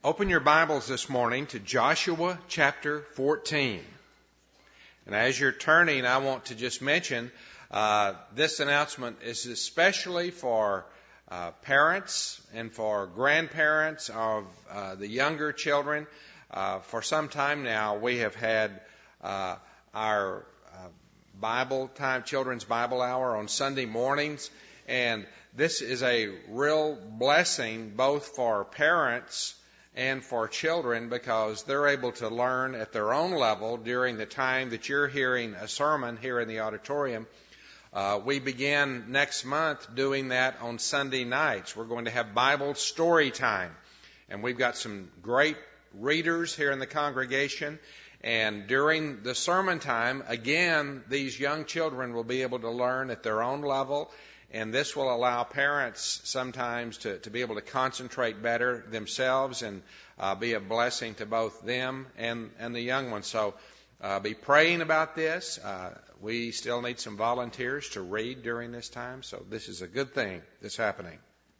Open your Bibles this morning to Joshua chapter 14. And as you're turning, I want to just mention this announcement is especially for parents and for grandparents of the younger children. For some time now, we have had our Bible time, Children's Bible Hour on Sunday mornings. And this is a real blessing both for parents and for children because they're able to learn at their own level during the time that you're hearing a sermon here in the auditorium. We begin next month doing that on Sunday nights. We're going to have Bible story time. And we've got some great readers here in the congregation. And during the sermon time, again, these young children will be able to learn at their own level. And this will allow parents sometimes to be able to concentrate better themselves and be a blessing to both them and the young ones. So be praying about this. We still need some volunteers to read during this time. So this is a good thing that's happening.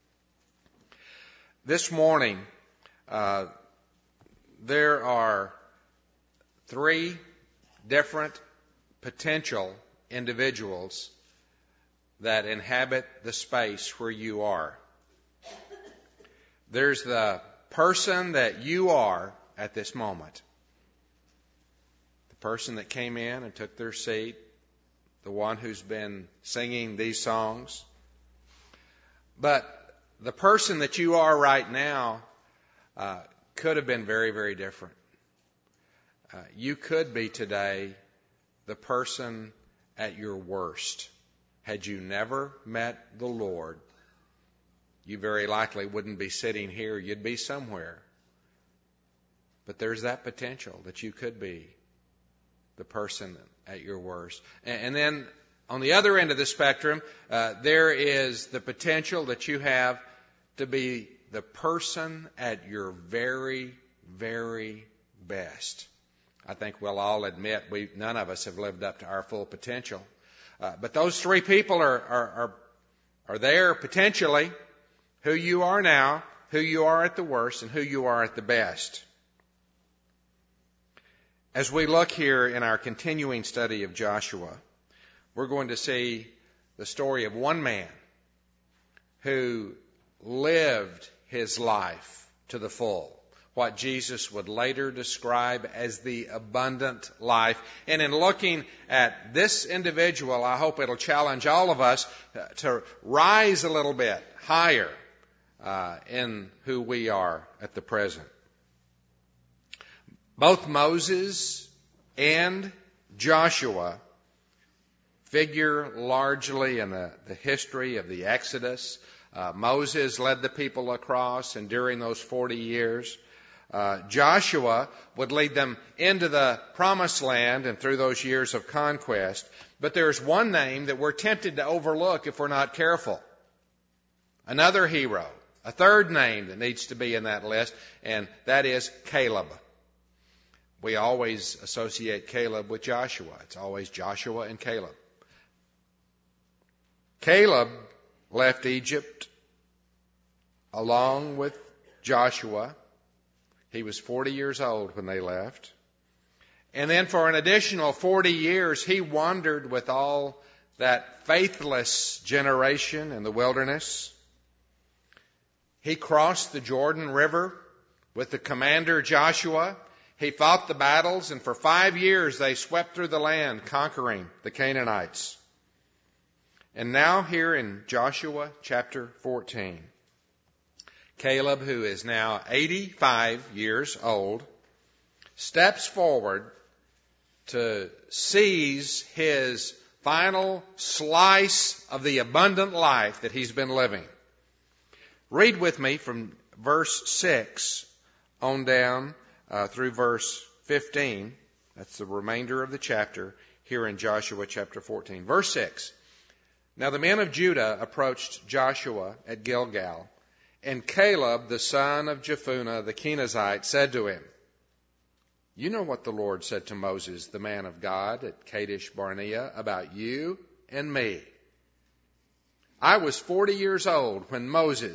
This morning, there are 3 different potential individuals that inhabit the space where you are. There's the person that you are at this moment. The person that came in and took their seat. The one who's been singing these songs. But the person that you are right now could have been very, very different. You could be today the person at your worst. Had you never met the Lord, you very likely wouldn't be sitting here. You'd be somewhere. But there's that potential that you could be the person at your worst. And then on the other end of the spectrum, there is the potential that you have to be the person at your very, very best. I think we'll all admit none of us have lived up to our full potential. But those 3 people are there potentially, who you are now, who you are at the worst, and who you are at the best. As we look here in our continuing study of Joshua, we're going to see the story of one man who lived his life to the full. What Jesus would later describe as the abundant life. And in looking at this individual, I hope it'll challenge all of us to rise a little bit higher in who we are at the present. Both Moses and Joshua figure largely in the history of the Exodus. Moses led the people across, and during those 40 years, Joshua would lead them into the promised land and through those years of conquest. But there's one name that we're tempted to overlook if we're not careful. Another hero, a third name that needs to be in that list, and that is Caleb. We always associate Caleb with Joshua. It's always Joshua and Caleb. Caleb left Egypt along with Joshua. He was 40 years old when they left. And then for an additional 40 years, he wandered with all that faithless generation in the wilderness. He crossed the Jordan River with the commander Joshua. He fought the battles, and for 5 years they swept through the land, conquering the Canaanites. And now here in Joshua chapter 14, Caleb, who is now 85 years old, steps forward to seize his final slice of the abundant life that he's been living. Read with me from verse 6 on down through verse 15. That's the remainder of the chapter here in Joshua chapter 14. Verse 6. Now the men of Judah approached Joshua at Gilgal, and Caleb, the son of Jephunneh the Kenizzite, said to him, "You know what the Lord said to Moses, the man of God, at Kadesh Barnea, about you and me. I was 40 years old when Moses,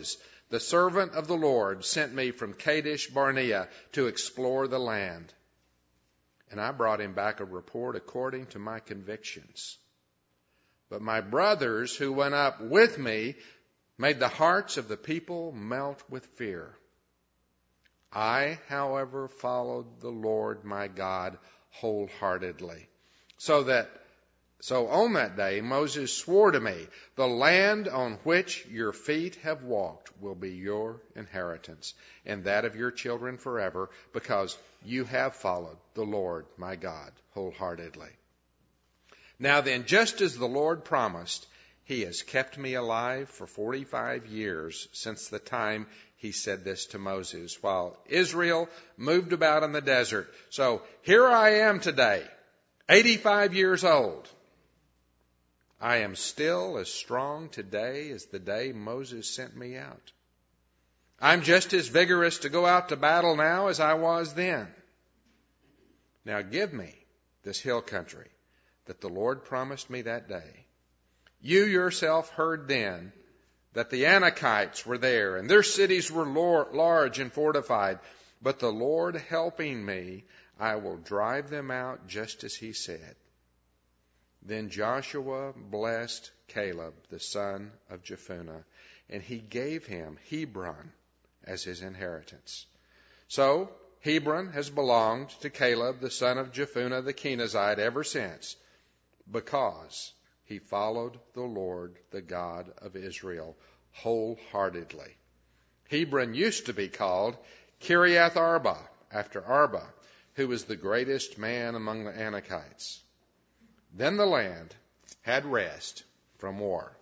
the servant of the Lord, sent me from Kadesh Barnea to explore the land. And I brought him back a report according to my convictions. But my brothers who went up with me made the hearts of the people melt with fear. I, however, followed the Lord my God wholeheartedly. So on that day Moses swore to me, the land on which your feet have walked will be your inheritance, and that of your children forever, because you have followed the Lord my God wholeheartedly. Now then, just as the Lord promised, he has kept me alive for 45 years since the time he said this to Moses, while Israel moved about in the desert. So here I am today, 85 years old. I am still as strong today as the day Moses sent me out. I'm just as vigorous to go out to battle now as I was then. Now give me this hill country that the Lord promised me that day. You yourself heard then that the Anakites were there, and their cities were large and fortified. But the Lord helping me, I will drive them out just as he said. Then Joshua blessed Caleb, the son of Jephunneh, and he gave him Hebron as his inheritance. So Hebron has belonged to Caleb, the son of Jephunneh the Kenizzite, ever since, because he followed the Lord, the God of Israel, wholeheartedly. Hebron used to be called Kiriath Arba, after Arba, who was the greatest man among the Anakites. Then the land had rest from war.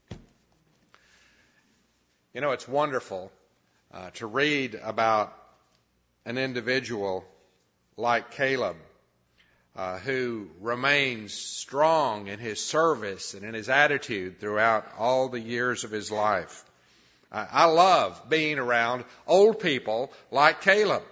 You know, it's wonderful to read about an individual like Caleb, who remains strong in his service and in his attitude throughout all the years of his life. I love being around old people like Caleb.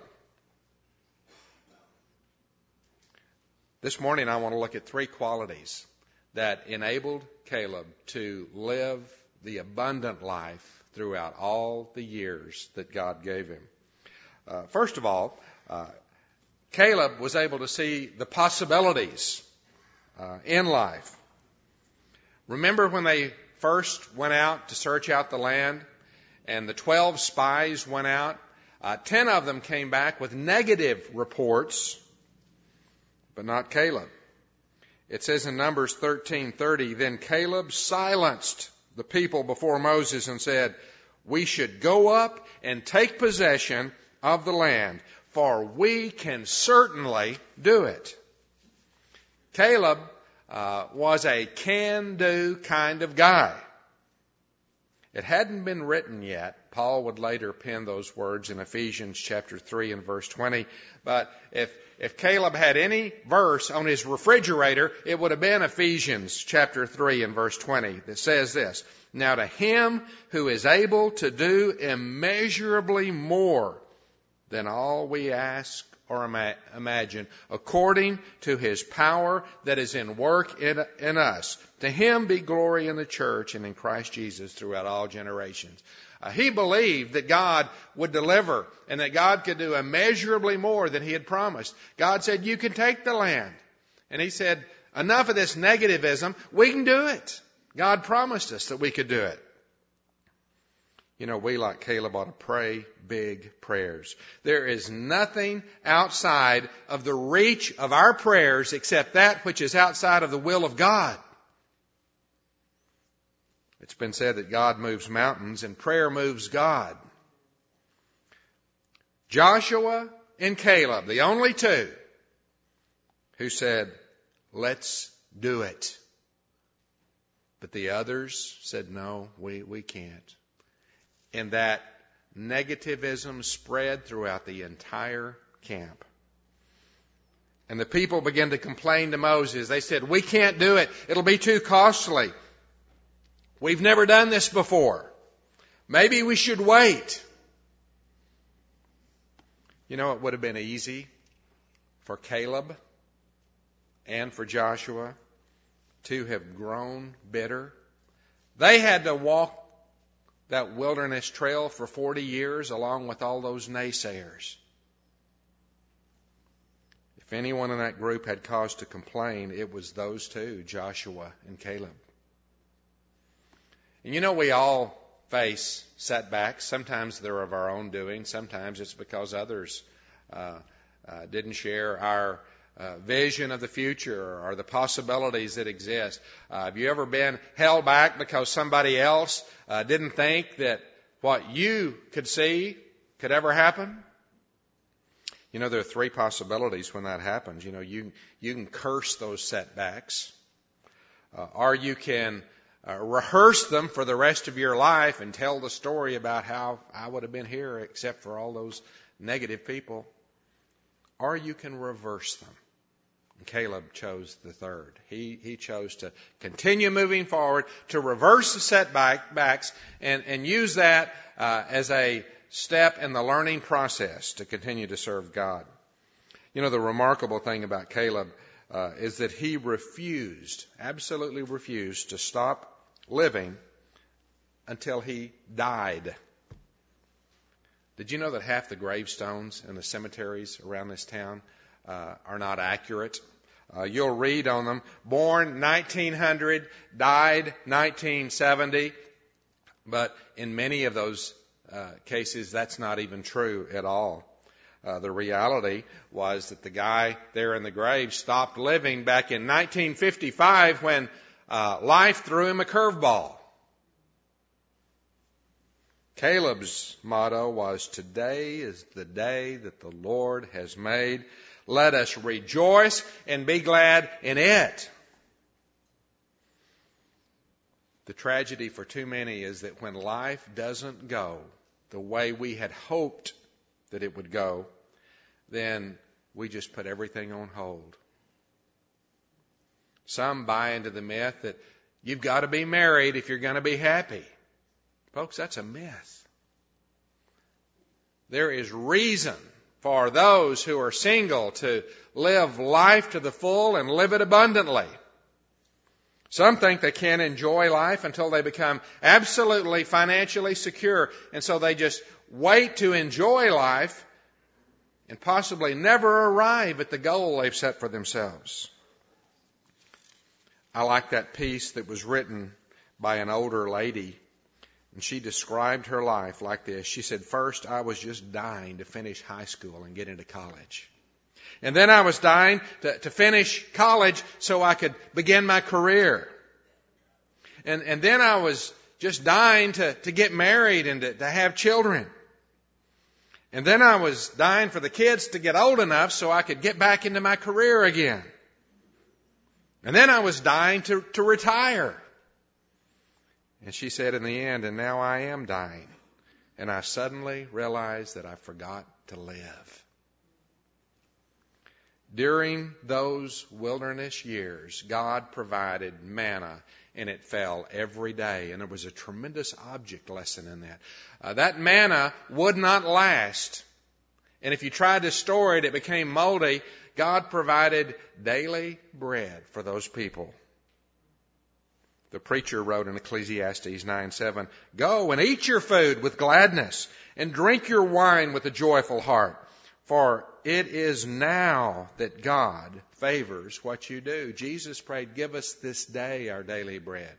This morning I want to look at 3 qualities that enabled Caleb to live the abundant life throughout all the years that God gave him. First of all, Caleb was able to see the possibilities in life. Remember when they first went out to search out the land and the 12 spies went out? 10 of them came back with negative reports, but not Caleb. It says in Numbers 13:30, then Caleb silenced the people before Moses and said, we should go up and take possession of the land, for we can certainly do it. Caleb was a can-do kind of guy. It hadn't been written yet. Paul would later pen those words in Ephesians chapter 3 and verse 20. But if Caleb had any verse on his refrigerator, it would have been Ephesians chapter 3 and verse 20 that says this, now to him who is able to do immeasurably more than all we ask or imagine, according to his power that is in work in us. To him be glory in the church and in Christ Jesus throughout all generations. He believed that God would deliver and that God could do immeasurably more than he had promised. God said, you can take the land. And he said, enough of this negativism. We can do it. God promised us that we could do it. You know, we, like Caleb, ought to pray big prayers. There is nothing outside of the reach of our prayers except that which is outside of the will of God. It's been said that God moves mountains and prayer moves God. Joshua and Caleb, the only 2 who said, let's do it. But the others said, no, we can't. And that negativism spread throughout the entire camp. And the people began to complain to Moses. They said, we can't do it. It'll be too costly. We've never done this before. Maybe we should wait. You know, it would have been easy for Caleb and for Joshua to have grown bitter. They had to walk that wilderness trail for 40 years along with all those naysayers. If anyone in that group had cause to complain, it was those two, Joshua and Caleb. And you know, we all face setbacks. Sometimes they're of our own doing. Sometimes it's because others didn't share our vision of the future or the possibilities that exist. Have you ever been held back because somebody else didn't think that what you could see could ever happen? You know, there are three possibilities when that happens. You know, you can curse those setbacks, or you can rehearse them for the rest of your life and tell the story about how I would have been here except for all those negative people. Or you can reverse them. And Caleb chose the third. He chose to continue moving forward, to reverse the setbacks and use that as a step in the learning process to continue to serve God. You know, the remarkable thing about Caleb is that he absolutely refused to stop living until he died. Did you know that half the gravestones in the cemeteries around this town are not accurate? You'll read on them, born 1900, died 1970, but in many of those cases, that's not even true at all. The reality was that the guy there in the grave stopped living back in 1955 when life threw him a curveball. Caleb's motto was, "Today is the day that the Lord has made. Let us rejoice and be glad in it." The tragedy for too many is that when life doesn't go the way we had hoped that it would go, then we just put everything on hold. Some buy into the myth that you've got to be married if you're going to be happy. Folks, that's a myth. There is reason for those who are single to live life to the full and live it abundantly. Some think they can't enjoy life until they become absolutely financially secure, and so they just wait to enjoy life and possibly never arrive at the goal they've set for themselves. I like that piece that was written by an older lady, and she described her life like this. She said, "First, I was just dying to finish high school and get into college. And then I was dying to finish college so I could begin my career. And then I was just dying to get married and to have children. And then I was dying for the kids to get old enough so I could get back into my career again. And then I was dying to retire." And she said in the end, "And now I am dying. And I suddenly realized that I forgot to live." During those wilderness years, God provided manna, and it fell every day. And there was a tremendous object lesson in that. That manna would not last. And if you tried to store it, it became moldy. God provided daily bread for those people. The preacher wrote in Ecclesiastes 9:7, "Go and eat your food with gladness, and drink your wine with a joyful heart. For it is now that God favors what you do." Jesus prayed, "Give us this day our daily bread."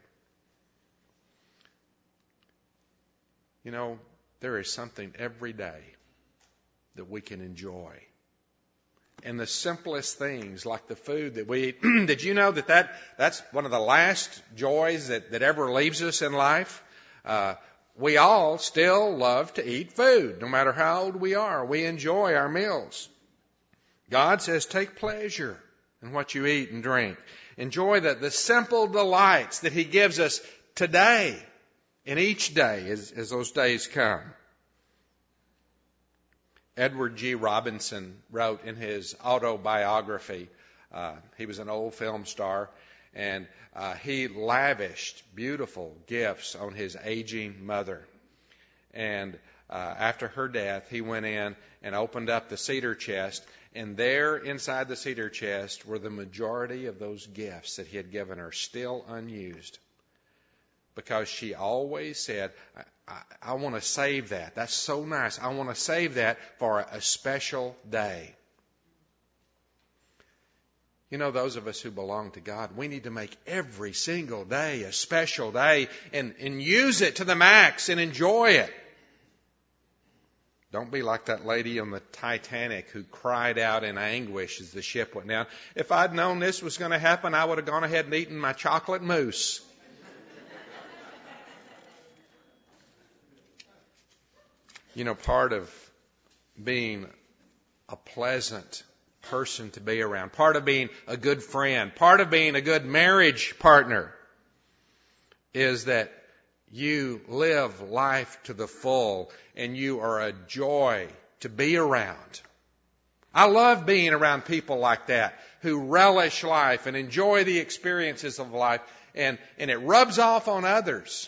You know, there is something every day that we can enjoy. And the simplest things, like the food that we eat. Did you know that's one of the last joys that ever leaves us in life? We all still love to eat food, no matter how old we are. We enjoy our meals. God says, take pleasure in what you eat and drink. Enjoy the simple delights that He gives us today and each day as those days come. Edward G. Robinson wrote in his autobiography, he was an old film star, and he lavished beautiful gifts on his aging mother. And after her death, he went in and opened up the cedar chest, and there inside the cedar chest were the majority of those gifts that he had given her, still unused. Because she always said, I want to save that. That's so nice. I want to save that for a special day. You know, those of us who belong to God, we need to make every single day a special day and use it to the max and enjoy it. Don't be like that lady on the Titanic who cried out in anguish as the ship went down. If I'd known this was going to happen, I would have gone ahead and eaten my chocolate mousse. You know, part of being a pleasant person to be around, part of being a good friend, part of being a good marriage partner is that you live life to the full and you are a joy to be around. I love being around people like that who relish life and enjoy the experiences of life, and it rubs off on others.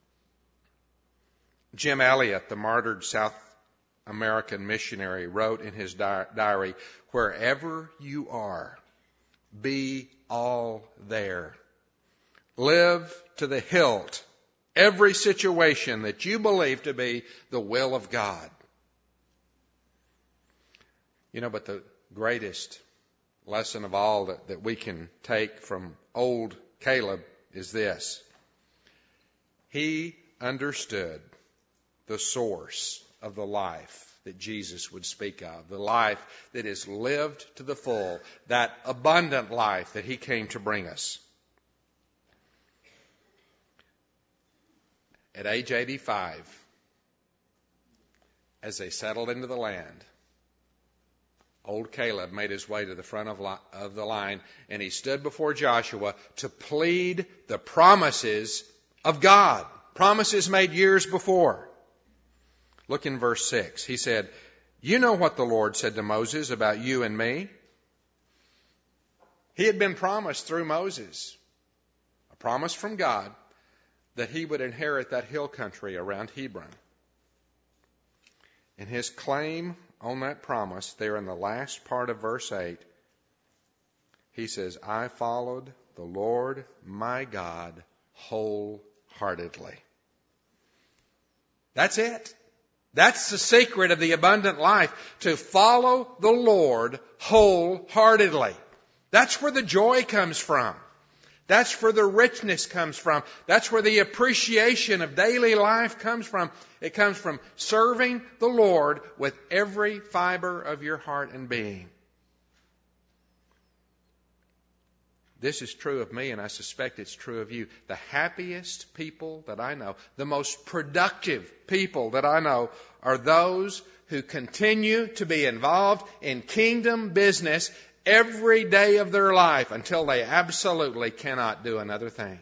Jim Elliot, the martyred South American missionary, wrote in his diary, "Wherever you are, be all there. Live to the hilt every situation that you believe to be the will of God." You know, but the greatest lesson of all that we can take from old Caleb is this. He understood the source of the life that Jesus would speak of, the life that is lived to the full, that abundant life that he came to bring us. At age 85, as they settled into the land, old Caleb made his way to the front of the line, and he stood before Joshua to plead the promises of God, promises made years before. Look in verse 6. He said, "You know what the Lord said to Moses about you and me." He had been promised through Moses, a promise from God, that he would inherit that hill country around Hebron. And his claim on that promise, there in the last part of verse 8, he says, "I followed the Lord my God wholeheartedly." That's it. That's the secret of the abundant life, to follow the Lord wholeheartedly. That's where the joy comes from. That's where the richness comes from. That's where the appreciation of daily life comes from. It comes from serving the Lord with every fiber of your heart and being. This is true of me, and I suspect it's true of you. The happiest people that I know, the most productive people that I know, are those who continue to be involved in kingdom business every day of their life until they absolutely cannot do another thing.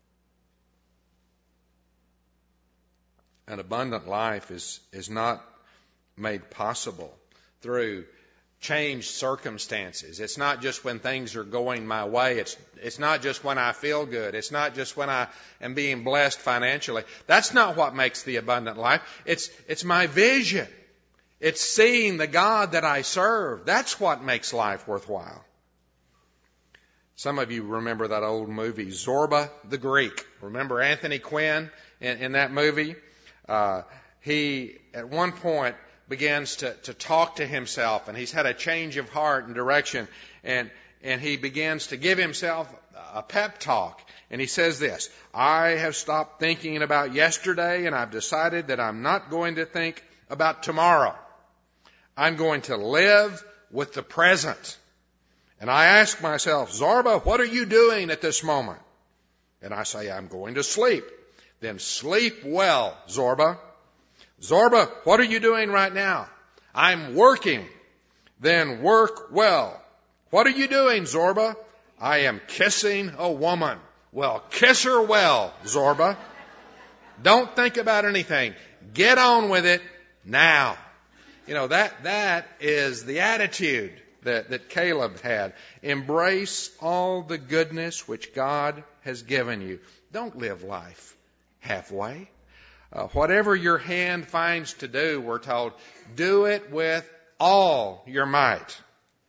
An abundant life is not made possible through changed circumstances. It's not just when things are going my way. It's not just when I feel good. It's not just when I am being blessed financially. That's not what makes the abundant life. It's my vision. It's seeing the God that I serve. That's what makes life worthwhile. Some of you remember that old movie, Zorba the Greek. Remember Anthony Quinn in that movie? He, at one point, begins to talk to himself, and he's had a change of heart and direction, and he begins to give himself a pep talk. And he says this, "I have stopped thinking about yesterday, and I've decided that I'm not going to think about tomorrow. I'm going to live with the present. And I ask myself, Zorba, what are you doing at this moment? And I say, I'm going to sleep. Then sleep well, Zorba. Zorba, what are you doing right now? I'm working. Then work well. What are you doing, Zorba? I am kissing a woman. Well, kiss her well, Zorba. Don't think about anything. Get on with it now." You know, that is the attitude that Caleb had. Embrace all the goodness which God has given you. Don't live life halfway. Whatever your hand finds to do, we're told, do it with all your might.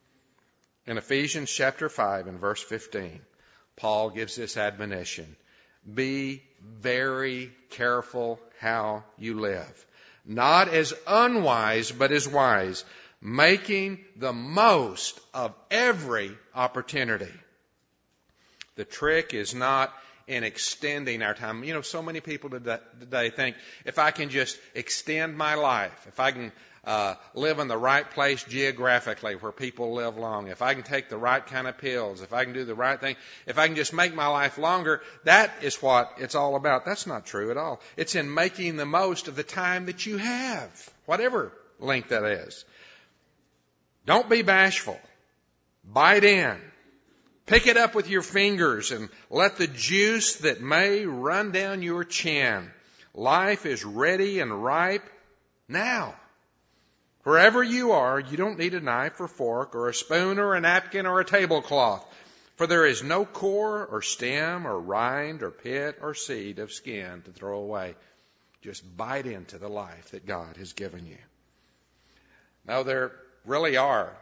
In Ephesians chapter 5 and verse 15, Paul gives this admonition. Be very careful how you live. Not as unwise, but as wise, making the most of every opportunity. The trick is not in extending our time. You know, so many people today think, if I can just extend my life, if I can live in the right place geographically where people live long, if I can take the right kind of pills, if I can do the right thing, if I can just make my life longer, that is what it's all about. That's not true at all. It's in making the most of the time that you have, whatever length that is. Don't be bashful. Bite in. Pick it up with your fingers and let the juice that may run down your chin. Life is ready and ripe now. Wherever you are, you don't need a knife or fork or a spoon or a napkin or a tablecloth, for there is no core or stem or rind or pit or seed of skin to throw away. Just bite into the life that God has given you. Now, there really are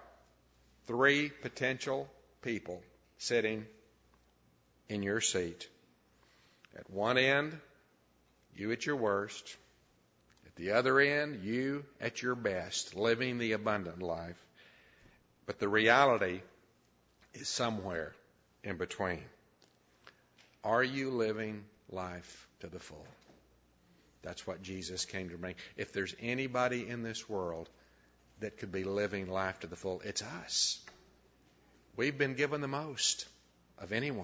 3 potential people sitting in your seat. At one end, you at your worst. At the other end, you at your best, living the abundant life. But the reality is somewhere in between. Are you living life to the full? That's what Jesus came to bring. If there's anybody in this world that could be living life to the full, it's us. We've been given the most of anyone.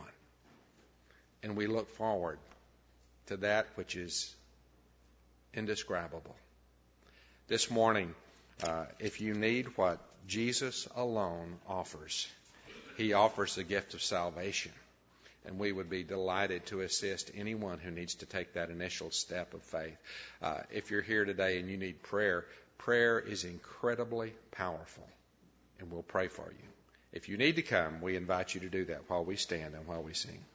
And we look forward to that which is indescribable. This morning, if you need what Jesus alone offers, He offers the gift of salvation. And we would be delighted to assist anyone who needs to take that initial step of faith. If you're here today and you need prayer, prayer is incredibly powerful. And we'll pray for you. If you need to come, we invite you to do that while we stand and while we sing.